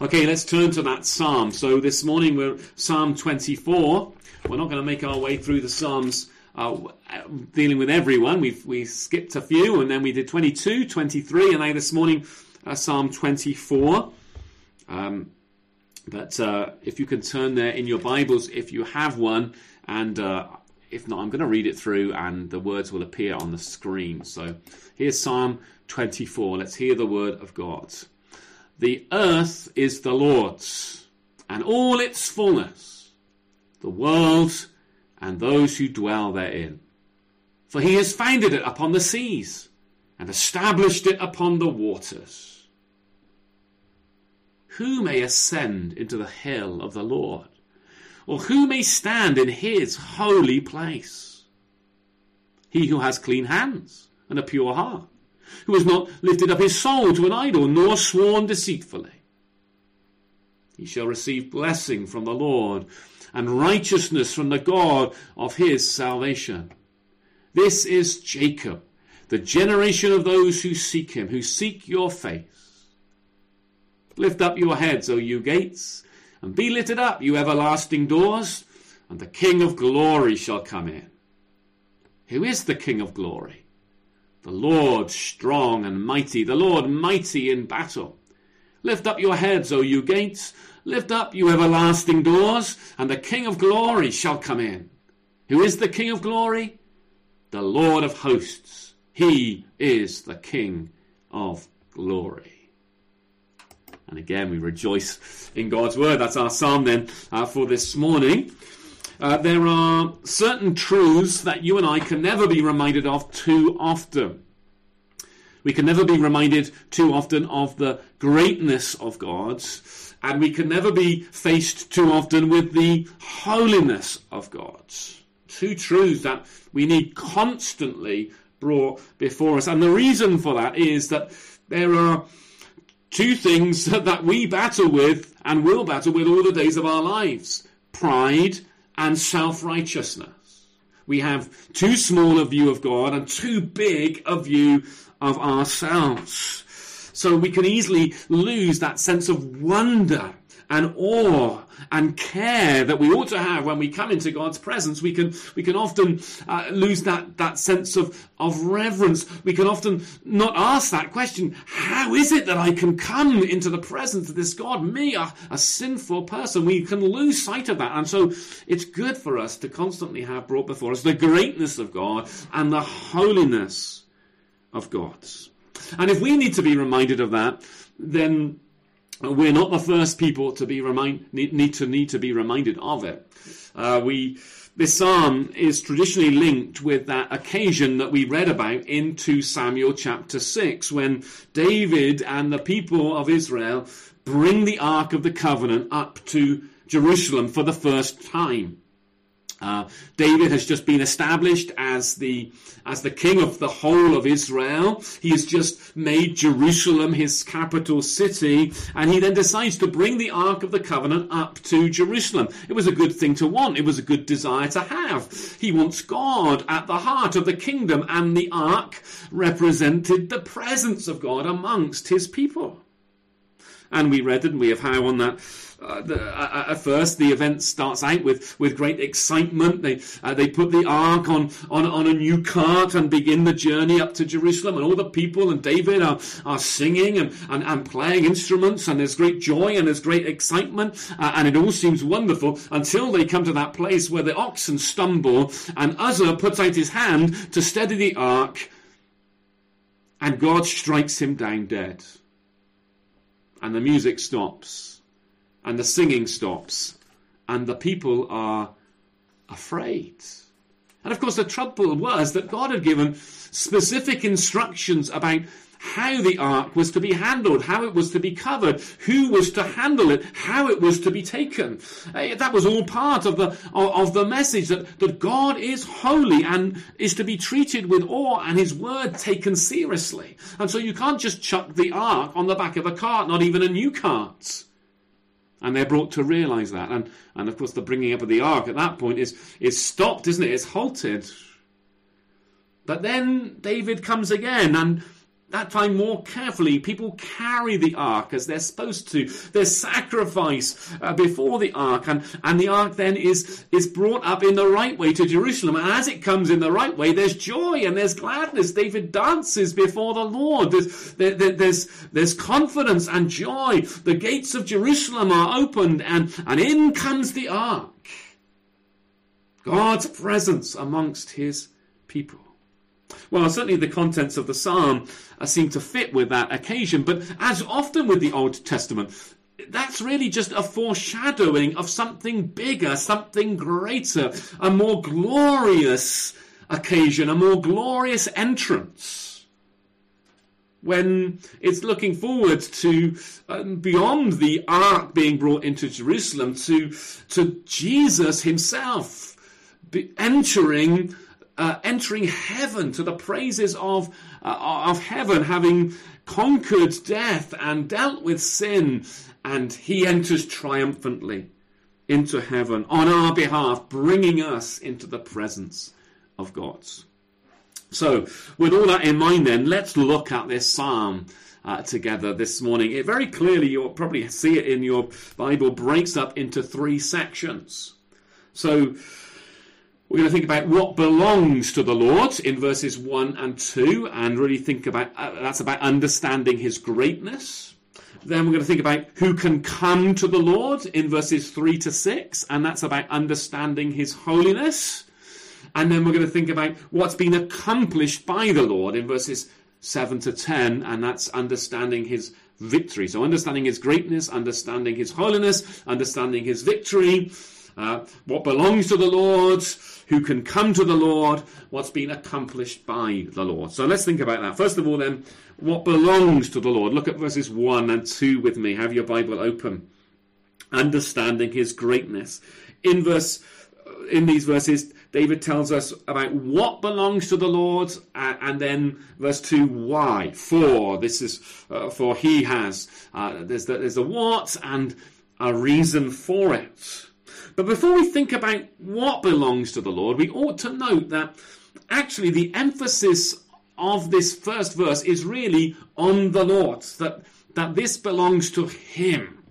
Okay, let's turn to that psalm. So this morning we're Psalm 24. We're not going to make our way through the Psalms dealing with everyone. We skipped a few, and then we did 22, 23, and now this morning Psalm 24. But if you can turn there in your Bibles, if you have one, and if not, I'm going to read it through, and the words will appear on the screen. So here's Psalm 24. Let's hear the word of God. The earth is the Lord's, and all its fullness, the world and those who dwell therein. For he has founded it upon the seas, and established it upon the waters. Who may ascend into the hill of the Lord? Or who may stand in his holy place? He who has clean hands and a pure heart, who has not lifted up his soul to an idol, nor sworn deceitfully. He shall receive blessing from the Lord, and righteousness from the God of his salvation. This is Jacob, the generation of those who seek him, who seek your face. Lift up your heads, O you gates, and be lifted up, you everlasting doors, and the King of glory shall come in. Who is the King of glory? The Lord strong and mighty, the Lord mighty in battle. Lift up your heads, O you gates, lift up, you everlasting doors, and the King of glory shall come in. Who is the King of glory? The Lord of hosts. He is the King of glory. And again, we rejoice in God's word. That's our psalm then for this morning. There are certain truths that you and I can never be reminded of too often. We can never be reminded too often of the greatness of God, and we can never be faced too often with the holiness of God. Two truths that we need constantly brought before us. And the reason for that is that there are two things that we battle with and will battle with all the days of our lives: pride and self-righteousness. We have too small a view of God and too big a view of ourselves. So we can easily lose that sense of wonder and awe and care that we ought to have when we come into God's presence. We can often lose that sense of reverence. We can often not ask that question: how is it that I can come into the presence of this God, me, a sinful person? We can lose sight of that. And so it's good for us to constantly have brought before us the greatness of God and the holiness of God. And if we need to be reminded of that, then we're not the first people to be need to be reminded of it. This psalm is traditionally linked with that occasion that we read about in 2 Samuel chapter 6, when David and the people of Israel bring the Ark of the Covenant up to Jerusalem for the first time. David has just been established as the king of the whole of Israel. He has just made Jerusalem his capital city, and he then decides to bring the Ark of the Covenant up to Jerusalem. It was a good thing to want. It was a good desire to have. He wants God at the heart of the kingdom, and the Ark represented the presence of God amongst his people. And we read, didn't we, of how on that at first the event starts out with great excitement. They put the ark on a new cart and begin the journey up to Jerusalem, and all the people and David are singing and playing instruments, and there's great joy and there's great excitement, and it all seems wonderful until they come to that place where the oxen stumble, and Uzzah puts out his hand to steady the ark, and God strikes him down dead. And the music stops, and the singing stops, and the people are afraid. And of course the trouble was that God had given specific instructions about how the ark was to be handled, how it was to be covered, who was to handle it, how it was to be taken. That was all part of the message that God is holy and is to be treated with awe and his word taken seriously. And so you can't just chuck the ark on the back of a cart, not even a new cart. And they're brought to realise that. And of course the bringing up of the ark at that point is stopped, isn't it? It's halted. But then David comes again, and that time more carefully. People carry the ark as they're supposed to. There's sacrifice before the ark, and the ark then is brought up in the right way to Jerusalem. And as it comes in the right way, there's joy and there's gladness. David dances before the Lord. There's confidence and joy. The gates of Jerusalem are opened, and in comes the ark. God's presence amongst his people. Well, certainly the contents of the psalm seem to fit with that occasion, but as often with the Old Testament, that's really just a foreshadowing of something bigger, something greater, a more glorious occasion, a more glorious entrance. When it's looking forward to beyond the ark being brought into Jerusalem, to Jesus himself entering heaven, to the praises of heaven, having conquered death and dealt with sin, and he enters triumphantly into heaven on our behalf, bringing us into the presence of God. So, with all that in mind then, let's look at this psalm together this morning. It very clearly, you'll probably see it in your Bible, breaks up into 3 sections. So, we're going to think about what belongs to the Lord in verses 1 and 2, and really think about, that's about understanding his greatness. Then we're going to think about who can come to the Lord in verses 3 to 6, and that's about understanding his holiness. And then we're going to think about what's been accomplished by the Lord in verses 7 to 10, and that's understanding his victory. So understanding his greatness, understanding his holiness, understanding his victory, what belongs to the Lord, who can come to the Lord, what's been accomplished by the Lord. So let's think about that. First of all then, what belongs to the Lord. Look at verses 1 and 2 with me. Have your Bible open. Understanding his greatness. In these verses, David tells us about what belongs to the Lord, and then verse 2, why. For, this is, for he has. There's a what and a reason for it. But before we think about what belongs to the Lord, we ought to note that actually the emphasis of this first verse is really on the Lord, that this belongs to him.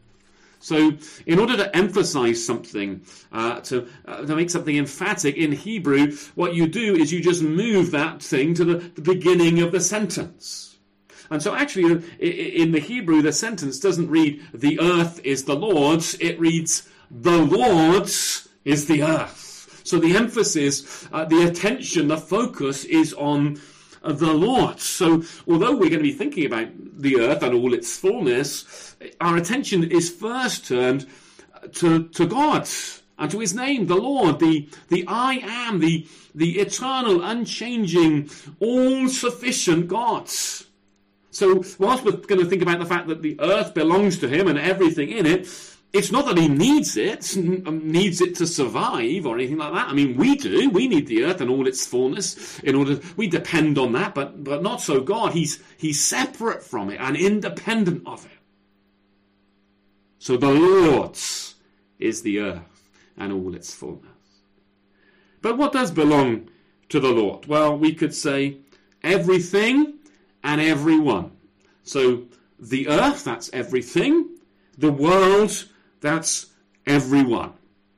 So in order to emphasize something, to make something emphatic in Hebrew, what you do is you just move that thing to the beginning of the sentence. And so actually in the Hebrew, the sentence doesn't read, the earth is the Lord's, it reads, the Lord's is the earth. So the emphasis, the attention, the focus is on the Lord. So although we're going to be thinking about the earth and all its fullness, our attention is first turned to God and to his name, the Lord, the I am, the eternal, unchanging, all-sufficient God. So whilst we're going to think about the fact that the earth belongs to him and everything in it, it's not that he needs it to survive or anything like that. I mean, we do. We need the earth and all its fullness we depend on that, but not so God. He's separate from it and independent of it. So the Lord's is the earth and all its fullness. But what does belong to the Lord? Well, we could say everything and everyone. So the earth, that's everything. The world, that's everyone.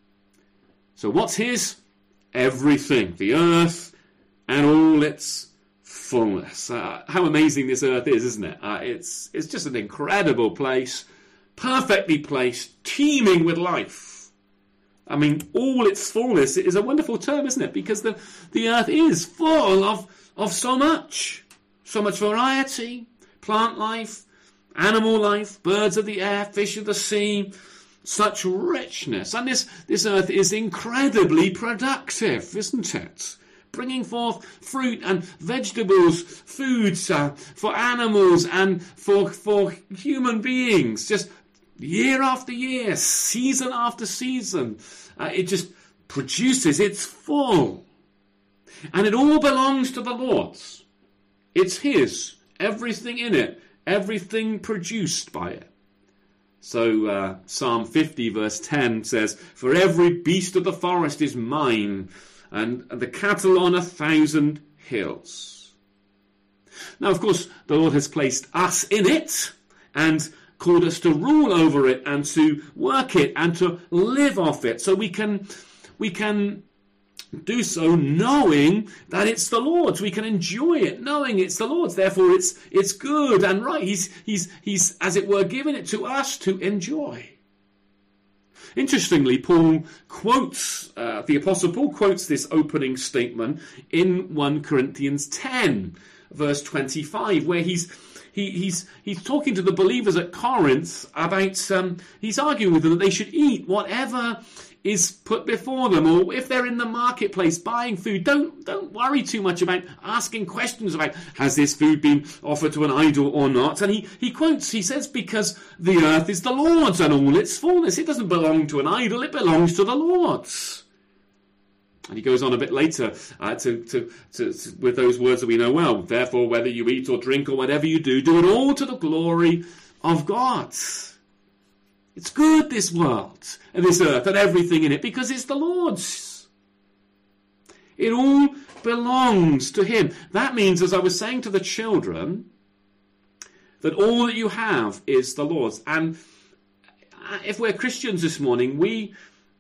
So what's his? Everything. The earth and all its fullness. How amazing this earth is, isn't it? It's just an incredible place, perfectly placed, teeming with life. I mean, all its fullness is a wonderful term, isn't it? Because the earth is full of so much variety, plant life, animal life, birds of the air, fish of the sea, such richness. And this earth is incredibly productive, isn't it? Bringing forth fruit and vegetables, foods for animals and for human beings. Just year after year, season after season. It just produces, it's full. And it all belongs to the Lord. It's his, everything in it. Everything produced by it. So Psalm 50 verse 10 says, for every beast of the forest is mine, and the cattle on 1,000 hills. Now, of course, the Lord has placed us in it and called us to rule over it and to work it and to live off it. So we can do so knowing that it's the Lord's. We can enjoy it knowing it's the Lord's. Therefore, it's good and right. He's as it were given it to us to enjoy. Interestingly, Paul quotes, the Apostle Paul quotes this opening statement in 1 Corinthians 10, verse 25, where he's talking to the believers at Corinth about, he's arguing with them that they should eat whatever is put before them, or if they're in the marketplace buying food, don't worry too much about asking questions about has this food been offered to an idol or not. And he says, because the earth is the Lord's and all its fullness. It doesn't belong to an idol, it belongs to the Lord's. And he goes on a bit later with those words that we know well. Therefore, whether you eat or drink or whatever you do, do it all to the glory of God. It's good, this world and this earth and everything in it, because it's the Lord's. It all belongs to him. That means, as I was saying to the children, that all that you have is the Lord's. And if we're Christians this morning, we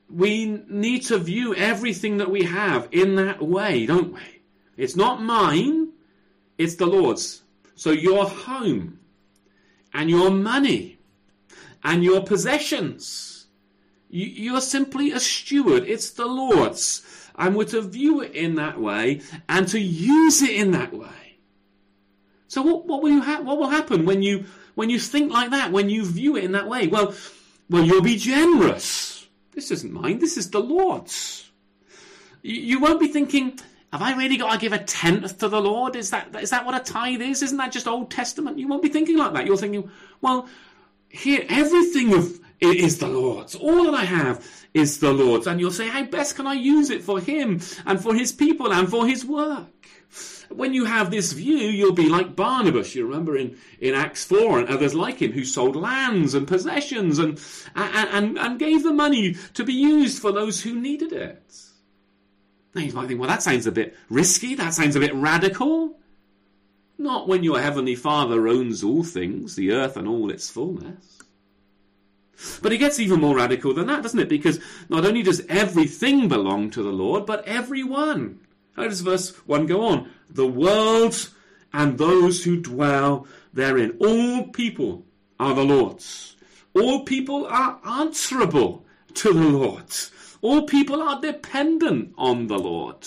need to view everything that we have in that way, don't we? It's not mine, it's the Lord's. So your home and your money and your possessions, you're simply a steward. It's the Lord's. And we're to view it in that way and to use it in that way. So what will happen when you think like that, when you view it in that way? Well, you'll be generous. This isn't mine, this is the Lord's. You won't be thinking, have I really got to give a tenth to the Lord? Is that what a tithe is? Isn't that just Old Testament? You won't be thinking like that. You're thinking, well, here, everything of it is the Lord's. All that I have is the Lord's. And you'll say, how best can I use it for him and for his people and for his work? When you have this view, you'll be like Barnabas, you remember in Acts 4, and others like him, who sold lands and possessions and gave the money to be used for those who needed it. Now you might think, well, that sounds a bit risky, that sounds a bit radical. Not when your heavenly Father owns all things, the earth and all its fullness. But it gets even more radical than that, doesn't it? Because not only does everything belong to the Lord, but everyone. How does verse 1 go on? The world and those who dwell therein. All people are the Lord's. All people are answerable to the Lord. All people are dependent on the Lord.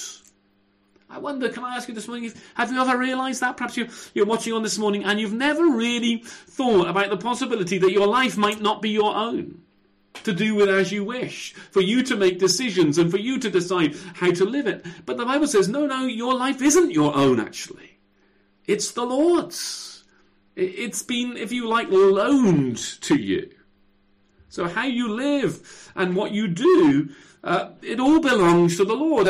I wonder, can I ask you this morning, have you ever realised that? Perhaps you're watching on this morning and you've never really thought about the possibility that your life might not be your own, to do with as you wish, for you to make decisions and for you to decide how to live it. But the Bible says, no, your life isn't your own, actually. It's the Lord's. It's been, if you like, loaned to you. So how you live and what you do, it all belongs to the Lord.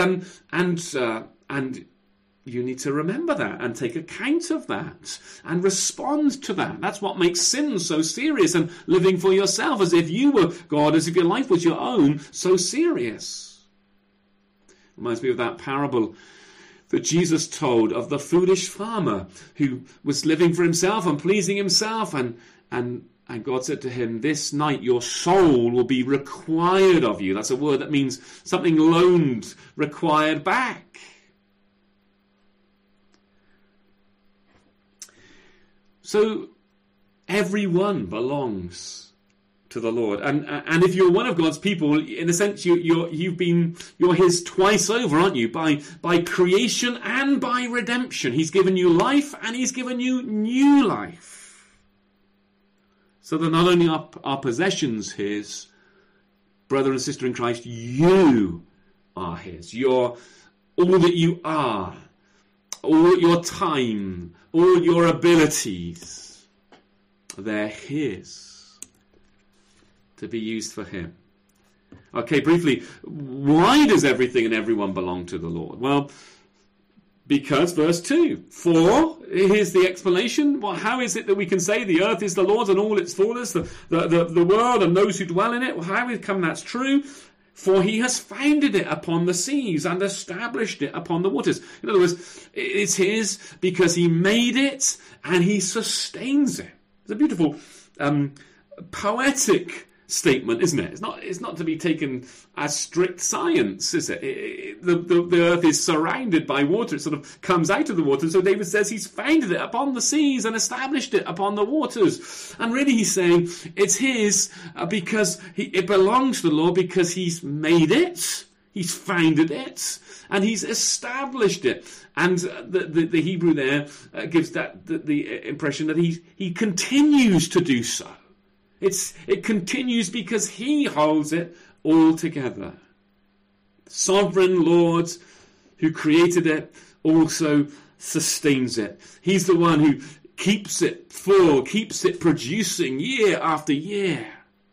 And you need to remember that and take account of that and respond to that. That's what makes sin so serious, and living for yourself as if you were God, as if your life was your own, so serious. Reminds me of that parable that Jesus told of the foolish farmer who was living for himself and pleasing himself, and God said to him, this night your soul will be required of you. That's a word that means something loaned, required back. So everyone belongs to the Lord, and if you're one of God's people, in a sense, you're His twice over, aren't you? By creation and by redemption, He's given you life and He's given you new life. So that not only are our possessions His, brother and sister in Christ, you are His. You're all that you are, all your time, all your abilities, they're His, to be used for Him. Okay, briefly, why does everything and everyone belong to the Lord? Well, because, verse 2, for, here's the explanation. Well, how is it that we can say the earth is the Lord's and all its fullness, the world and those who dwell in it? Well, how come that's true? For he has founded it upon the seas and established it upon the waters. In other words, it's his because he made it and he sustains it. It's a beautiful poetic statement, isn't it? It's not to be taken as strict science, is it? The earth is surrounded by water. It sort of comes out of the water. So David says he's founded it upon the seas and established it upon the waters. And really he's saying it's his because it belongs to the Lord because he's made it, he's founded it, and he's established it. And the Hebrew there gives that the impression that he continues to do so. It continues because he holds it all together. Sovereign Lord who created it also sustains it. He's the one who keeps it full, keeps it producing year after year,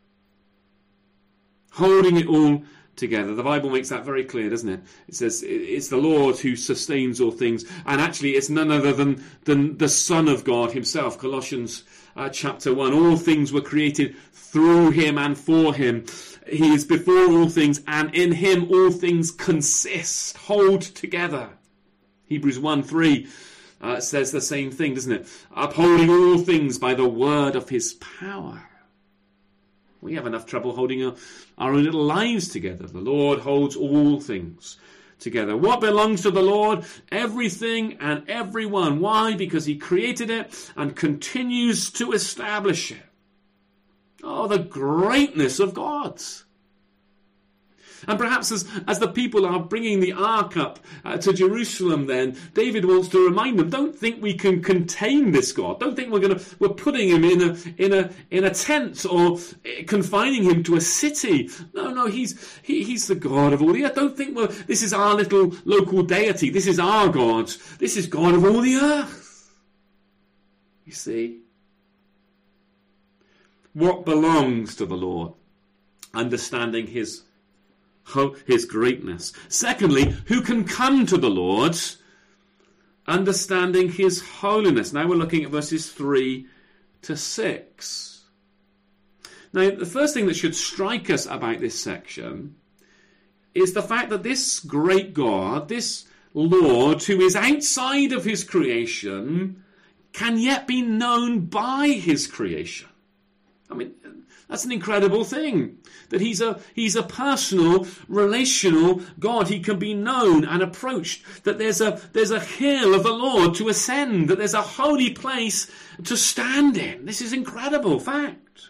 holding it all together. The Bible makes that very clear, doesn't it? It says it's the Lord who sustains all things, and actually it's none other than the Son of God himself. Colossians chapter 1, all things were created through him and for him. He is before all things, and in him all things consist, hold together. Hebrews 1:3 says the same thing, doesn't it? Upholding all things by the word of his power. We have enough trouble holding our own little lives together. The Lord holds all things together. What belongs to the Lord? Everything and everyone. Why? Because he created it and continues to establish it. Oh, the greatness of God. And perhaps as the people are bringing the ark up to Jerusalem then, David wants to remind them, don't think we can contain this God. Don't think we're putting him in a tent or confining him to a city. No, he's the God of all the earth. Don't think this is our little local deity. This is our God. This is God of all the earth. You see? What belongs to the Lord? Understanding his greatness. Secondly, who can come to the Lord? Understanding his holiness. Now we're looking at verses 3 to 6. Now, the first thing that should strike us about this section is the fact that this great God, this Lord, who is outside of his creation, can yet be known by his creation. I mean, that's an incredible thing, that he's a personal, relational God. He can be known and approached, that there's a hill of the Lord to ascend, that there's a holy place to stand in. This is incredible fact.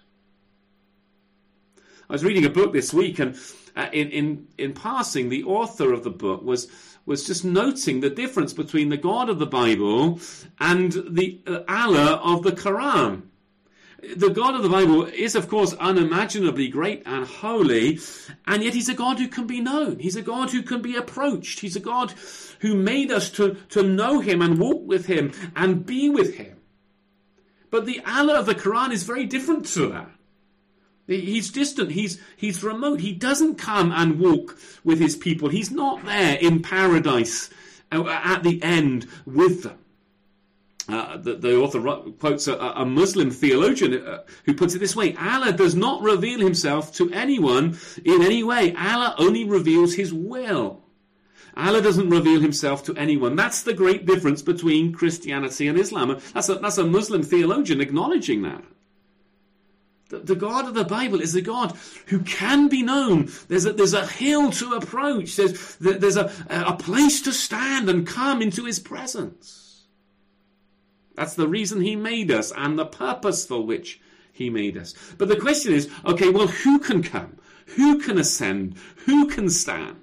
I was reading a book this week, and in passing, the author of the book was just noting the difference between the God of the Bible and the Allah of the Quran. The God of the Bible is, of course, unimaginably great and holy, and yet he's a God who can be known. He's a God who can be approached. He's a God who made us to know him and walk with him and be with him. But the Allah of the Quran is very different to that. He's distant. He's remote. He doesn't come and walk with his people. He's not there in paradise at the end with them. The author quotes a Muslim theologian who puts it this way: Allah does not reveal himself to anyone in any way. Allah only reveals his will. Allah doesn't reveal himself to anyone. That's the great difference between Christianity and Islam. That's a Muslim theologian acknowledging that. The God of the Bible is a God who can be known. There's a hill to approach. There's a place to stand and come into his presence. That's the reason he made us and the purpose for which he made us. But the question is, okay, well, who can come? Who can ascend? Who can stand?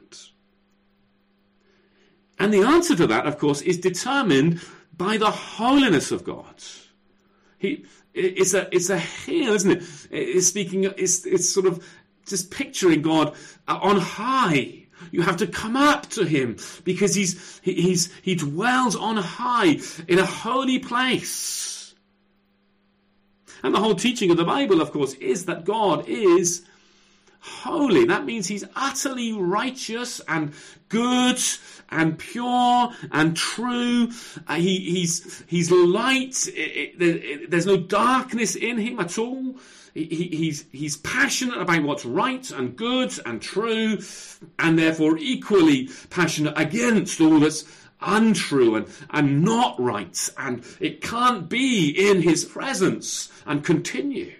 And the answer to that, of course, is determined by the holiness of God. It's a hill, isn't it? It's sort of just picturing God on high. You have to come up to him because he dwells on high in a holy place. And the whole teaching of the Bible, of course, is that God is holy. That means he's utterly righteous and good and pure and true. He's light. There's no darkness in him at all. he's passionate about what's right and good and true, and therefore equally passionate against all that's untrue and not right, and it can't be in his presence and continue.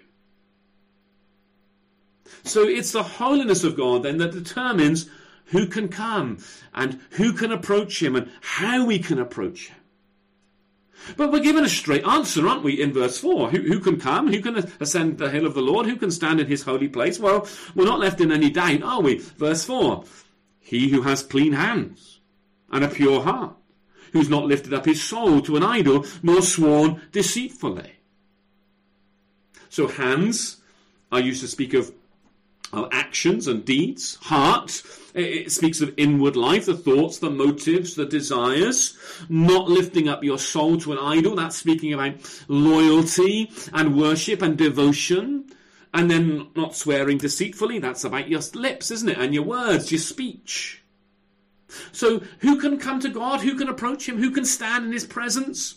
So it's the holiness of God then that determines who can come and who can approach him and how we can approach him. But we're given a straight answer, aren't we, in verse 4? Who can come? Who can ascend the hill of the Lord? Who can stand in his holy place? Well, we're not left in any doubt, are we? Verse 4, he who has clean hands and a pure heart, who's not lifted up his soul to an idol, nor sworn deceitfully. So hands are used to speak of actions and deeds. Heart, it speaks of inward life, the thoughts, the motives, the desires. Not lifting up your soul to an idol, that's speaking about loyalty and worship and devotion. And then not swearing deceitfully, that's about your lips, isn't it? And your words, your speech. So who can come to God? Who can approach him? Who can stand in his presence?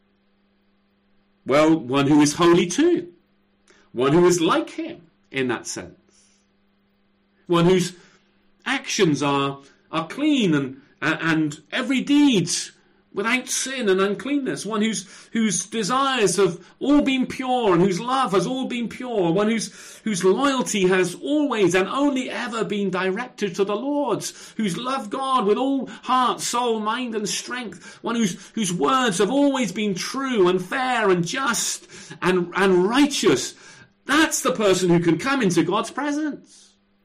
Well, one who is holy too. One who is like him in that sense. One whose actions are clean and every deed without sin and uncleanness. One whose desires have all been pure and whose love has all been pure. One whose loyalty has always and only ever been directed to the Lord. Who's loved God with all heart, soul, mind and strength. One whose words have always been true and fair and just and righteous. That's the person who can come into God's presence.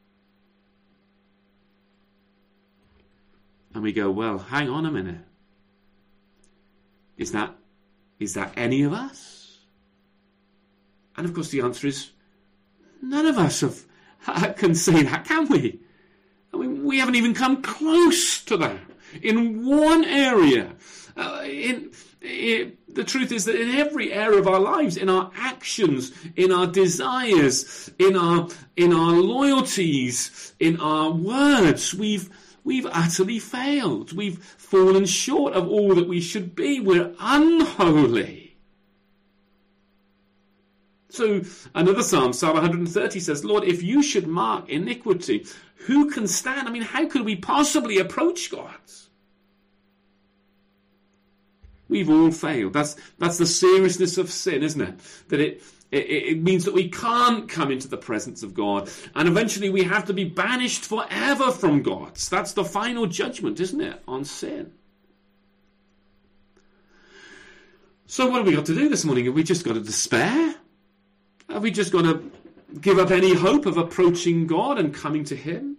And we go, well, hang on a minute. Is that any of us? And of course the answer is none of us can say that, can we? I mean, we haven't even come close to that. In one area, the truth is that in every area of our lives, in our actions, in our desires, in our loyalties, in our words, we've utterly failed. We've fallen short of all that we should be. We're unholy. So another Psalm 130 says, Lord, if you should mark iniquity, who can stand? I mean, how could we possibly approach God? We've all failed. That's the seriousness of sin, isn't it? That it means that we can't come into the presence of God. And eventually we have to be banished forever from God. That's the final judgment, isn't it, on sin? So what have we got to do this morning? Have we just got to despair? Have we just got to give up any hope of approaching God and coming to him?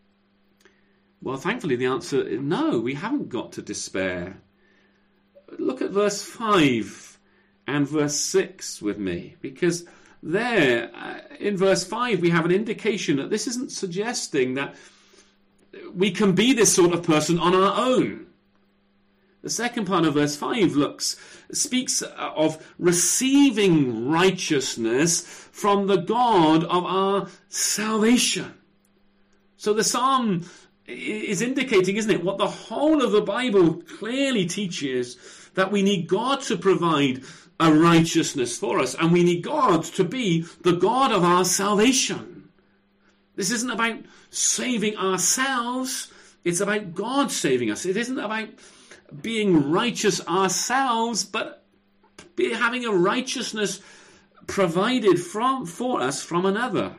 Well, thankfully the answer is no, we haven't got to despair. Look at verse 5. And verse 6 with me, because there, in verse 5, we have an indication that this isn't suggesting that we can be this sort of person on our own. The second part of verse 5 speaks of receiving righteousness from the God of our salvation. So the psalm is indicating, isn't it, what the whole of the Bible clearly teaches, that we need God to provide a righteousness for us, and we need God to be the God of our salvation. This isn't about saving ourselves, it's about God saving us. It isn't about being righteous ourselves, but having a righteousness provided for us from another.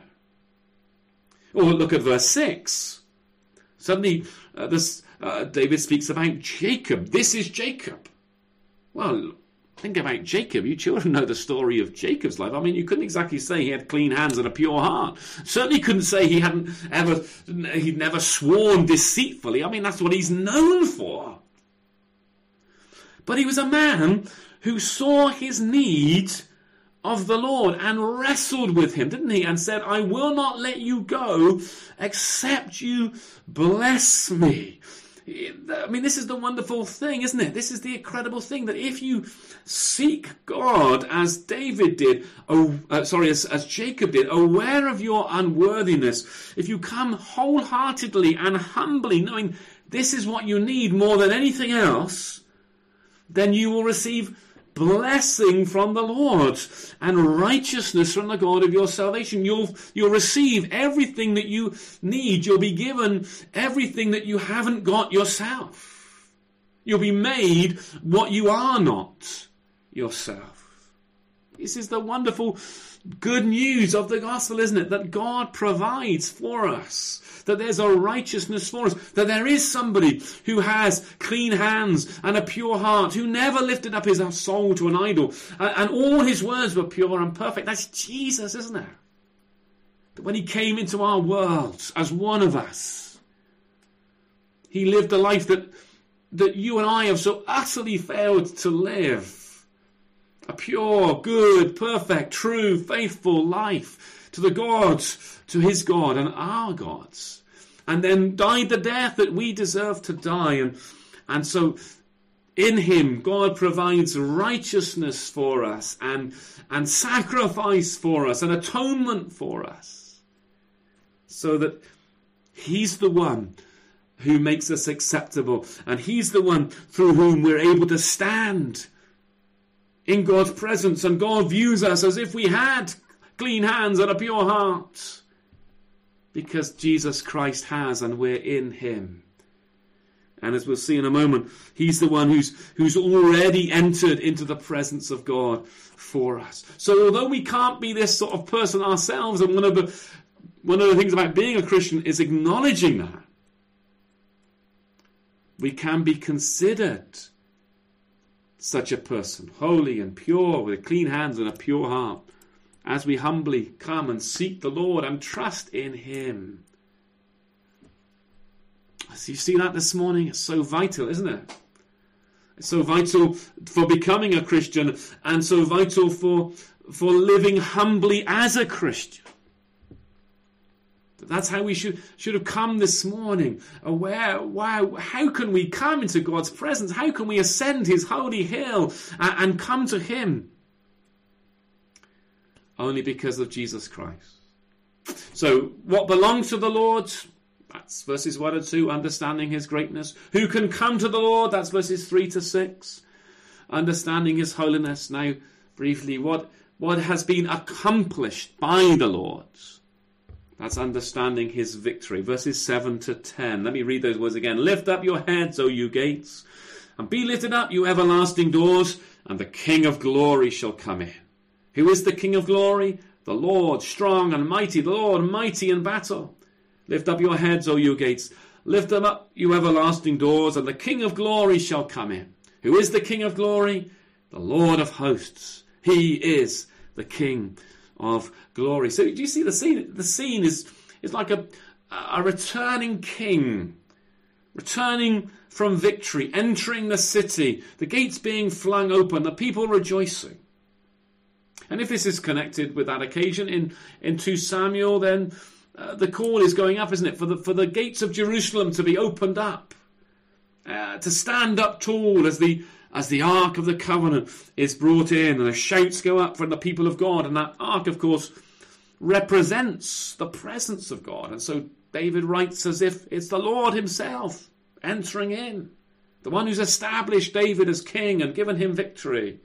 Or look at verse 6. Suddenly David speaks about Jacob. This is Jacob. Well, think about Jacob. You children know the story of Jacob's life. I mean, you couldn't exactly say he had clean hands and a pure heart. Certainly couldn't say he'd never sworn deceitfully. I mean, that's what he's known for. But he was a man who saw his need of the Lord and wrestled with him, didn't he? And said, I will not let you go except you bless me. I mean, this is the wonderful thing, isn't it? This is the incredible thing, that if you seek God as David did, as Jacob did, aware of your unworthiness, if you come wholeheartedly and humbly, knowing this is what you need more than anything else, then you will receive blessing from the Lord and righteousness from the God of your salvation. You'll receive everything that you need. You'll be given everything that you haven't got yourself. You'll be made what you are not yourself. This is the wonderful good news of the gospel, isn't it? That God provides for us, that there's a righteousness for us, that there is somebody who has clean hands and a pure heart, who never lifted up his soul to an idol, and all his words were pure and perfect. That's Jesus, isn't it? That when he came into our world as one of us, he lived a life that you and I have so utterly failed to live. A pure, good, perfect, true, faithful life to the gods, to his God and our gods. And then died the death that we deserve to die. And so in him, God provides righteousness for us and sacrifice for us and atonement for us. So that he's the one who makes us acceptable. And he's the one through whom we're able to stand in God's presence, and God views us as if we had clean hands and a pure heart, because Jesus Christ has, and we're in him. And as we'll see in a moment, he's the one who's already entered into the presence of God for us. So although we can't be this sort of person ourselves, and one of the things about being a Christian is acknowledging that, we can be considered such a person, holy and pure, with clean hands and a pure heart, as we humbly come and seek the Lord and trust in him. So you see that this morning? It's so vital, isn't it? It's so vital for becoming a Christian, and so vital for living humbly as a Christian. That's how we should have come this morning, aware, wow, how can we come into God's presence? How can we ascend his holy hill and come to him? Only because of Jesus Christ. So what belongs to the Lord? That's verses 1 and 2, understanding his greatness. Who can come to the Lord? That's verses 3 to 6, understanding his holiness. Now, briefly, what has been accomplished by the Lord? That's understanding his victory. Verses 7 to 10. Let me read those words again. Lift up your heads, O you gates, and be lifted up, you everlasting doors, and the King of glory shall come in. Who is the King of glory? The Lord, strong and mighty, the Lord, mighty in battle. Lift up your heads, O you gates. Lift them up, you everlasting doors, and the King of glory shall come in. Who is the King of glory? The Lord of hosts. He is the King of glory. So do you see the scene? The scene is like a returning king, returning from victory, entering the city, the gates being flung open, the people rejoicing. And if this is connected with that occasion in 2 Samuel, then the call is going up, isn't it, for the gates of Jerusalem to be opened up, to stand up tall as the Ark of the Covenant is brought in, and the shouts go up from the people of God. And that Ark, of course, represents the presence of God. And so David writes as if it's the Lord himself entering in, the one who's established David as king and given him victory.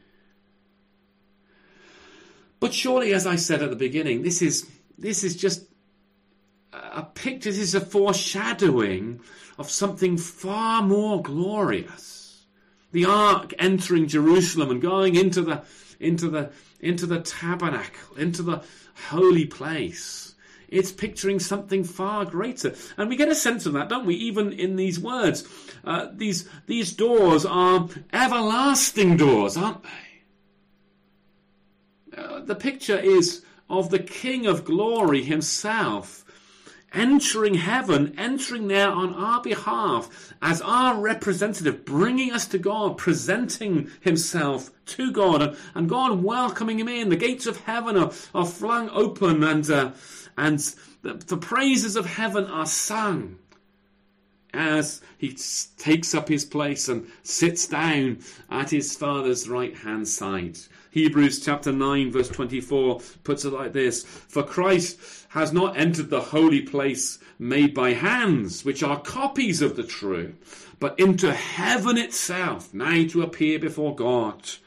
But surely, as I said at the beginning, this is just a picture, this is a foreshadowing of something far more glorious. The ark entering Jerusalem and going into the tabernacle, into the holy place. It's picturing something far greater. And we get a sense of that, don't we? Even in these words. These doors are everlasting doors, aren't they? The picture is of the King of glory himself entering heaven, entering there on our behalf as our representative, bringing us to God, presenting himself to God, and God welcoming him in. The gates of heaven are flung open, and the praises of heaven are sung as he takes up his place and sits down at his Father's right-hand side. Hebrews chapter 9 verse 24 puts it like this: For Christ has not entered the holy place made by hands, which are copies of the true, but into heaven itself, now to appear before God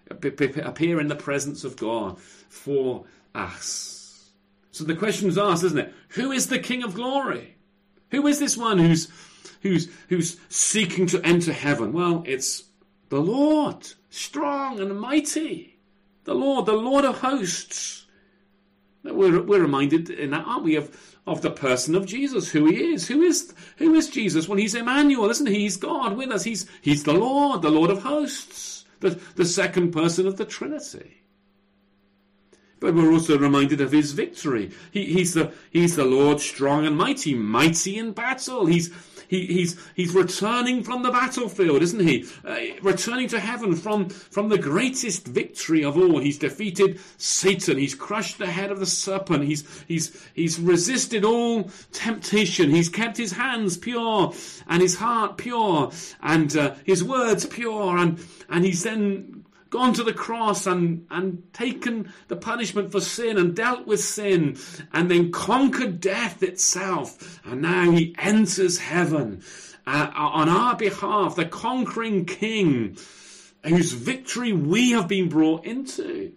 appear in the presence of God for us. So the question is asked, isn't it? Who is the King of glory? Who is this one who's seeking to enter heaven? Well, it's the Lord, strong and mighty. The Lord of hosts. We're reminded in that, aren't we, of the person of Jesus, who he is. Who is Jesus? Well, he's Emmanuel, isn't he? He's God with us. He's the Lord of hosts, the second person of the Trinity. But we're also reminded of his victory. He's the Lord strong and mighty in battle. He's returning from the battlefield, isn't he? Returning to heaven from the greatest victory of all. He's defeated Satan. He's crushed the head of the serpent. He's resisted all temptation. He's kept his hands pure and his heart pure and his words pure. And he's then gone to the cross and taken the punishment for sin and dealt with sin and then conquered death itself. And now he enters heaven on our behalf, the conquering King whose victory we have been brought into.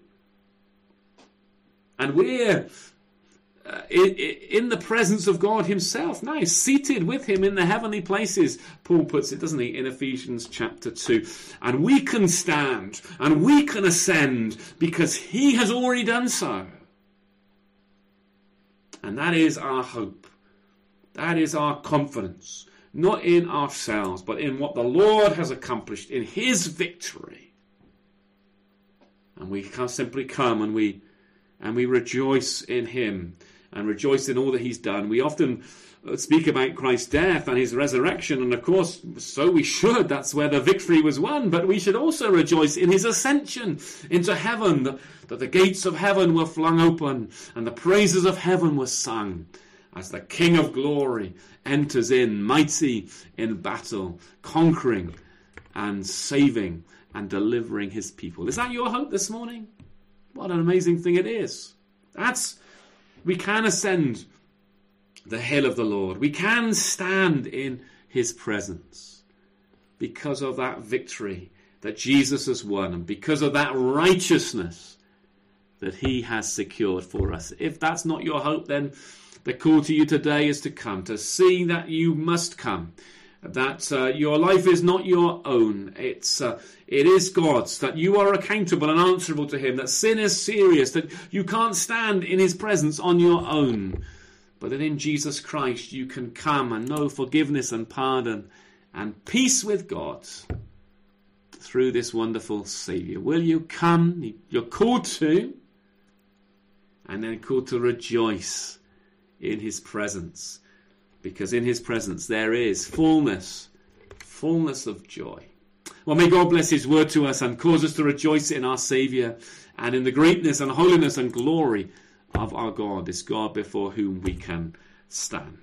And we're in the presence of God himself now, seated with him in the heavenly places, Paul puts it, doesn't he, in Ephesians chapter 2. And we can stand and we can ascend because he has already done so. And that is our hope. That is our confidence, not in ourselves, but in what the Lord has accomplished in his victory. And we can simply come and we rejoice in him and rejoice in all that he's done. We often speak about Christ's death and his resurrection, and of course, so we should. That's where the victory was won. But we should also rejoice in his ascension into heaven, that the gates of heaven were flung open and the praises of heaven were sung as the King of glory enters in, mighty in battle, conquering and saving and delivering his people. Is that your hope this morning? What an amazing thing it is. We can ascend the hill of the Lord. We can stand in his presence because of that victory that Jesus has won and because of that righteousness that he has secured for us. If that's not your hope, then the call to you today is to come, to see that you must come, that your life is not your own. It is God's, that you are accountable and answerable to him, that sin is serious, that you can't stand in his presence on your own, but that in Jesus Christ you can come and know forgiveness and pardon and peace with God through this wonderful Saviour. Will you come? You're called to, and then called to rejoice in his presence, because in his presence there is fullness of joy. Well, may God bless his word to us and cause us to rejoice in our Saviour and in the greatness and holiness and glory of our God, this God before whom we can stand.